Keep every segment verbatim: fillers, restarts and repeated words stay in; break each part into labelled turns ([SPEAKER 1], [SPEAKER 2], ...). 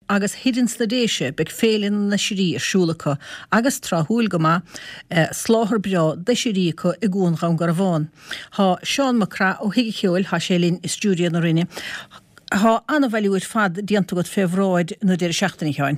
[SPEAKER 1] agus hidden stadéise beg félin na sirí arsúlacha agus trahúil goma uh, sláthar bra de sirícha i gún ran garabháin. Tá Seán Macra ó hiigiceúil ha sélín i stúdio na rinne. Tá anna bheliúid fad diantagad febhráid na déir seachtainna cheáin.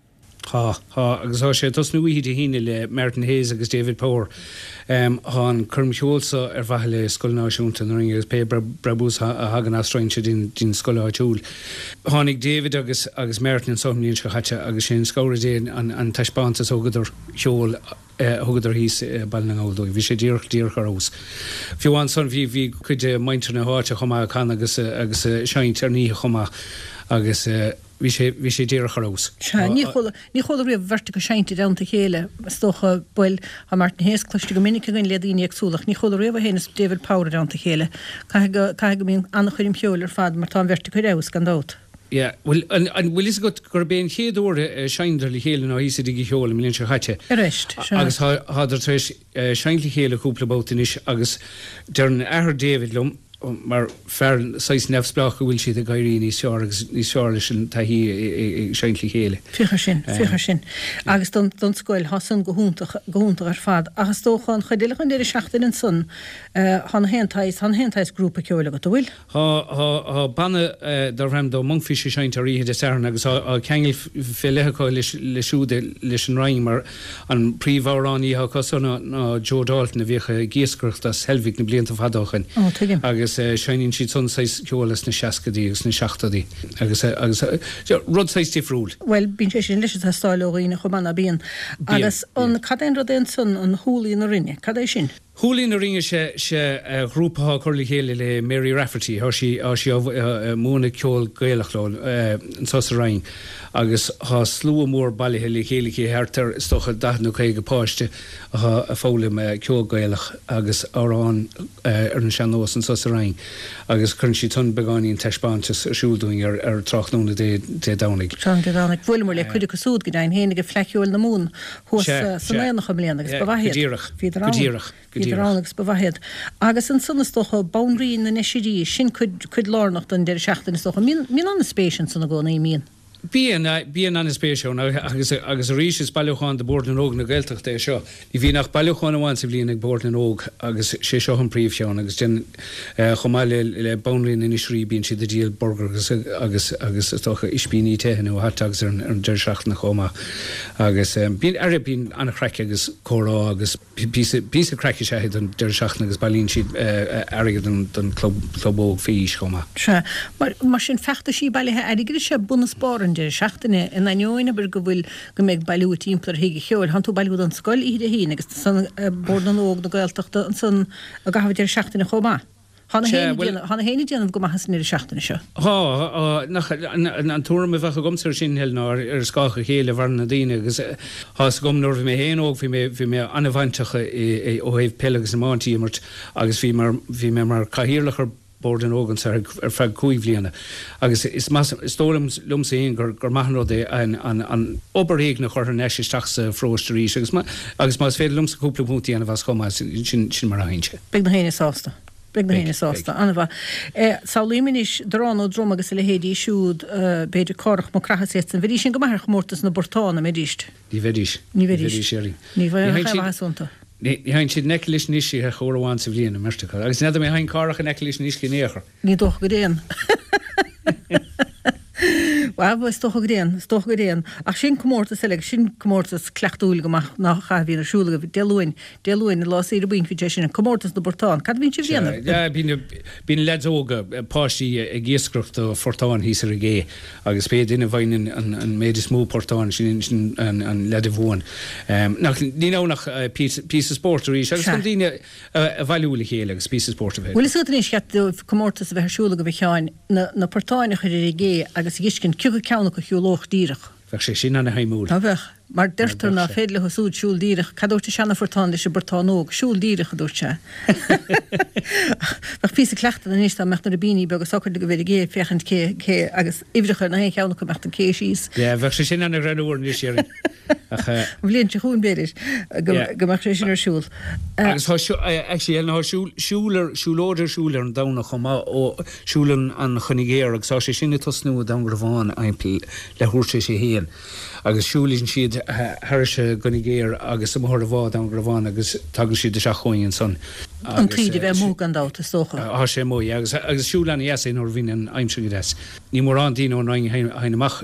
[SPEAKER 2] Ha, ha, agus há sé tos nuí de híine le Martin Hayes agus David Power. Um, han Kermchulsa ar bhaile scoilnáisiúnta na ring agus pe brabús a hagan astrainse din din scoiláitiúil. Hánig David agus agus Martin an somníonn se chatte agus sin scóra déin an an taispántas ógadar cheol ógadar hís ballna gáildói. Bhí sé díoch díoch arós. Fiúháin son bhí bhí chuide maintar na háte chumá can agus agus seint ar ní chumá agus vi sé vi sé déir charós.
[SPEAKER 1] Ní chola ní chola riamh vertica seinte downta chéile stocha buil a Martin Hayes cluiste go minic gin ledíine agsúlach ní chola riamh hénas David Power downta chéile. Cai go cai go mín anna chuirim cheolar fad mar tá vertica raus gan dát.
[SPEAKER 2] Yeah, well, and and will is got Gorbain Hedor Shindlerly Hale and I said Gihol million Hache.
[SPEAKER 1] Arrest.
[SPEAKER 2] Agus hadder tres Shindly Hale couple about in ish agus Dern Aher David Lum maar fer seis nefsplach wil si de gairí ní seargus ní searlechen ta hi seinkli héle.
[SPEAKER 1] Ficha sin, ficha sin. Agus don don scoil hasan gohúnta gohúnta ar fad. Agus tóchan chadilach an déir seachtain an sun han hentais han hentais grúpa ceola go bhfuil.
[SPEAKER 2] Ha ha ha banne dar ram do mongfische seint ri de sern agus a kengel felecha le siúde leis an raimar an prívarání ha cosna na Joe Dalton a vicha geeskrcht as helvig na blianta fadochen.
[SPEAKER 1] Oh, tegem.
[SPEAKER 2] Agus shining sheets on size ceolas na seacadí agus na seachtadí agus agus rud size diffrúil.
[SPEAKER 1] Well, bín sé sin leis a stáilóína chumanna bíon. Agus an cadén rodén sun an húlí na rinne. Cadé sin?
[SPEAKER 2] Húlí na rinne se se grúpa chuirla chéile le Mary Rafferty, har si har si múna ceol gaelachlón an sos rain agus ha slú mór bailithe le chéile ché hertar stocha dathna chuige páiste a fóla me ceol gaelach agus árán ar an seanós an sos rain agus chun si tun begáí an teispántas siúlúing ar ar trachnúna dé dé dánig.
[SPEAKER 1] Tran dé dánig bhfuilmór le chuide go súd go dain hénig fleiciúil na mún hús sannéannach am léana agus bhahéad.
[SPEAKER 2] Godíirech.
[SPEAKER 1] Godíirech. Godíirech bhahéad. Agus an sunna stocha boundarí na neisirí sin chud chud lárnacht an déir seachtainna stocha mín mín an spéisian sanna gcóna í míon.
[SPEAKER 2] Bíon bíon an spéisiún agus agus a rís is bailúcháin de bord an óg na gaeltach é seo. Ní bhí nach bailúcháin amháin sa bblion ag bord an óg agus sé seo an príomhseán agus den chomáile le boundarí na nisrí bíon si de díal borgar agus agus agus tócha ispíní téhanna ó hatagus ar an deir seachtainna chomá agus bíon ar bíon anna creice agus chórá agus pí a creice sé an deir seachtainna agus bailíonn siad airgad don clubbóg fís chomá.
[SPEAKER 1] Se mar sin fechta sí bailithe airgad sé buna spáir de seachtainna in aneoine ber go bhfuil go méid bailú timpplair hiige cheoil han tú bailú an scoil iad a híine agus san bord an óg na gaeltachta an san a gahabh deir seachtainna chomá. Hanna héine déanamh go maithas níir seachtainna seo.
[SPEAKER 2] Há nach an túm a bhecha gomsar sin heilná ar scacha chéile bharna daine agus hás gomnúir bhí mé héon óg bhí mé bhí mé anhaintecha ó héh pelagus na mátíímart agus bhí mar bhí mé mar cahirirlachar bord an ógan ar ar fred cuaimhlíanana. Agus is mas stólam lumsa íon gur gur maithnó é an an an obairhéag na chuir neisisteach sa fróisterí agus agus más féidir lumsa cúpla bútaí ana bhas chomá sin sin mar haintse.
[SPEAKER 1] Beg na héine sásta. Beg na héine sásta. Anna bha. Saulíimiis drán ó drom agus le héadí siúd beidir corach má crachas éan bhí sin go maithach mórtas na bortána mé díist.
[SPEAKER 2] Ní bheidís.
[SPEAKER 1] Ní bheidís. Ní bheidís.
[SPEAKER 2] Ní hain siad neclis níosí a chóháin sa bbliana meirtecha. Agus neidir mé hain carach a neclis níos cinéachar.
[SPEAKER 1] Ní doch go déan. Well, stocha gréan, stocha gréan. Ach sin comórtas eleg, sin comórtas clechtúil go nach chahín a siúla go deluin, deluin lá sí a buin fi sin comórtas do bortán. Cad vín si bhéanam?
[SPEAKER 2] Ja, bín led óga páistí a géascrocht o fortán hís ar a gé, agus bé dine bhain an méidir smó portán sin an led a bhóin. Ní ná nach pí sport a rís, agus gan dine a bhailúla chéile agus pí sport a bheith.
[SPEAKER 1] Well, is it níos ceat comórtas a bheith siúla go bheitcháin na portáinach ar a gé agus giscin ciúcha ceanna go hiúlóch díirech.
[SPEAKER 2] Bheith sé sin anna haimúil.
[SPEAKER 1] Tá bheith, mar deirtar na féadla ho súd siúl díirech, cadúirte seanna fortán leis a bortán óg, siúl díirech a dúirte. Bheith pí a cleachta na níos tá meachtar a bíní beag a socair go bhéidir gé fechant cé agus ibhreachar na hain ceanna go meachtar cé síos.
[SPEAKER 2] Ja, bheith sé sin anna ranúir níos séirin.
[SPEAKER 1] Bblionn se chuún beidir goach sé sin arsúl.
[SPEAKER 2] Agus ná siúler siúlóidir siúler an dana chumá ó siúlan an chunigéir agus tá sé sinna tosnú da grabháin aimpel le thuúrte sé héan. agus siúlinn siad thuirse gonigéir agus sa mthir bhád an grabháin agus tagann siad de se choinn san.
[SPEAKER 1] An tríide bheith mú an dáta socha.
[SPEAKER 2] Á sé mó agus agus siúlan é nó bhín an aimse go des. Ní mór an dín ó hainamach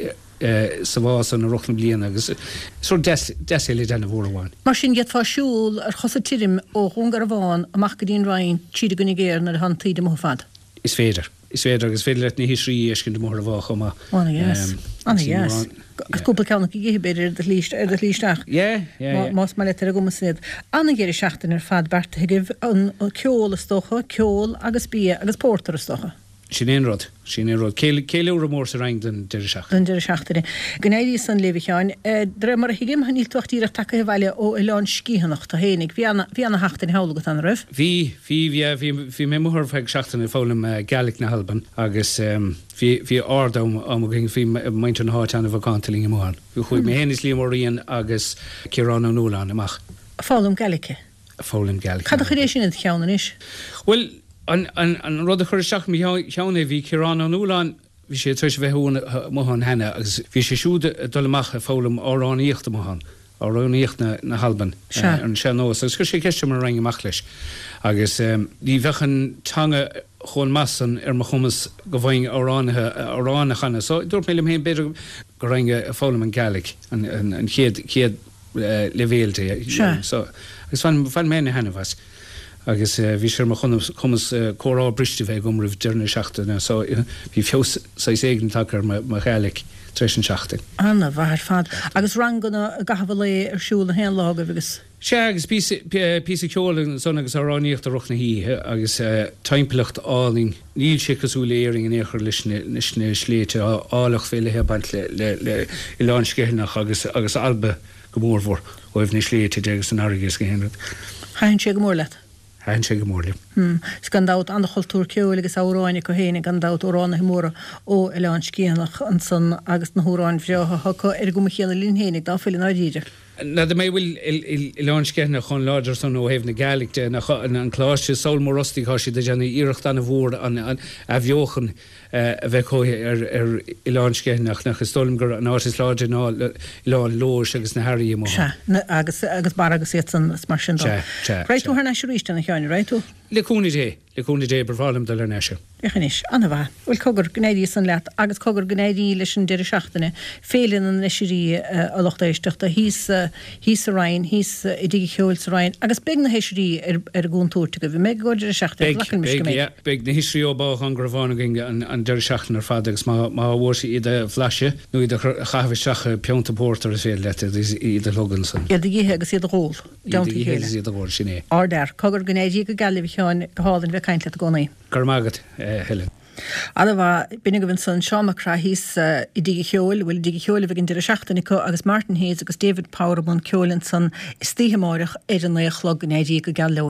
[SPEAKER 2] sa bhás an rochna bliana agus so deile denna bhórháin.
[SPEAKER 1] Mar sin get fá siúl ar chosa tírim ó hungar bháin amach go dtíon rain tíide gona géir na han tíide mó fad.
[SPEAKER 2] Is féidir. Is féidir agus féidir leit na hisrí éiscin de mór a bhá chuma.
[SPEAKER 1] Anna yes. Anna yes. Cúpla ceanna go ggéibéidir ar líist ar líisteach.
[SPEAKER 2] Yeah, yeah.
[SPEAKER 1] Más má letar a go siad. Anna géir seachtain ar fad bert higih an ceol stocha, ceol agus bí agus pórtar stocha.
[SPEAKER 2] Sin éonrod, sin éonrod. Céile úr mór sa rein den deir seach.
[SPEAKER 1] Den deir seachtaine. Gnéirí san levicheáin, dre mar a higim han íl tuachtíí a take bhaile ó Ileán scíhanach tá hénig. Bhí anna hachtain hálagat an rah?
[SPEAKER 2] Bhí, bhí, bhí mé mór feig seachtain fálam Gaelic na Halban, agus bhí ardam am ging bhí maint an háit anna bhacantaling i mór. Bhí chuig mé hénis límoríon agus Ciarán an Úlán amach.
[SPEAKER 1] Fálam Gaelice?
[SPEAKER 2] Fálam Gaelic.
[SPEAKER 1] Cad a chuéis sin cheanna is?
[SPEAKER 2] Well, an an an rud a chuir seach mi cheanna bhí Ciarán an Úlán bhí sé tuis bheithún mohan henne agus bhí sé siúd dolamach a fálam áráníocht mohan áráníocht na na Halban an se nó agus gur sé ceiste mar rang amach leis agus ní bhechan tanga chun massan ar mo chumas go bhhaing áránathe áránachanna so dúirt mé mé beidir go range a fálam an Gaelic an an chéad chéad levéalte so agus fan fan ména henne was. agus bhí sé mar chumas chorá briste bheith gom rih dearna seachtainna so bhí fios sa éigen takear mar Gaelic treis an seachtain.
[SPEAKER 1] Anna bhar fad. Agus ranganna gahabhalé ar siúla hen lága agus.
[SPEAKER 2] Se agus pí ceolalan son agus aráníocht a rochna híthe agus timpplacht áling níl sé cosúléing an éair leisna sléite álach féile hebant le Ileán scénach agus agus alba go mórmhór ó bhíh ní sléite agus an airgus go héanad.
[SPEAKER 1] Chainn sé go mór leat?
[SPEAKER 2] Hain sé go mórlim.
[SPEAKER 1] Sgandát an choultúr ceol agus áráinnig go hénig gandát órána móra ó Ileán scíanach an san agus na hóráin bhreatha chu ar go chéanna lín hénig dá fillin áidir.
[SPEAKER 2] Na de mé bhfuil Ileán scéanna chun láidir san ó héh na Gaelic de an chláiste saol mórrostí há si de déanna iirecht an bhór an a bheochan a bheith chóthe ar Ileán scéannach nach stolm gur an áis láidir ná Ileán lóis agus na Harry mó.
[SPEAKER 1] agus agus bar agus san mar sin. Reitú ar na siúríiste na cheáin, reitú?
[SPEAKER 2] Leúna dé, leúna dé brálam de le neise.
[SPEAKER 1] Ichanis, anna bha. Bhfuil cogur gnéirí san leat, agus cogur gnéirí leis an deidir seachtainna, félinn an leisirí a lochta éisteachta, hís hís a rain, hís i dtí cheol sa rain, agus beg na héisirí ar gúntúirta go bhí mé goidir seachtainna lachan mis go mé.
[SPEAKER 2] Beg na hisrí ó bách an grabhána ginge an deidir seachtainna ar fad agus má bhór sí iad a flaise, nó iad a chahah seach peonta pórtar a féil lete iad a logan san.
[SPEAKER 1] Iad a ghíthe agus iad a ghól.
[SPEAKER 2] Iad a ghíthe agus iad a ghól sinné.
[SPEAKER 1] Ardar, cogur gnéirí go galibh cheáin go hálann bheith caint le gonaí.
[SPEAKER 2] Gur mágad Helen.
[SPEAKER 1] Ada bha binnig go san seamachra hís i dtí cheol, bhfuil dtí cheol bhín de seachtainna agus Martin Hayes agus David Powerbun ceolinn san is títheáireach ar an éachlog gnéirí go gal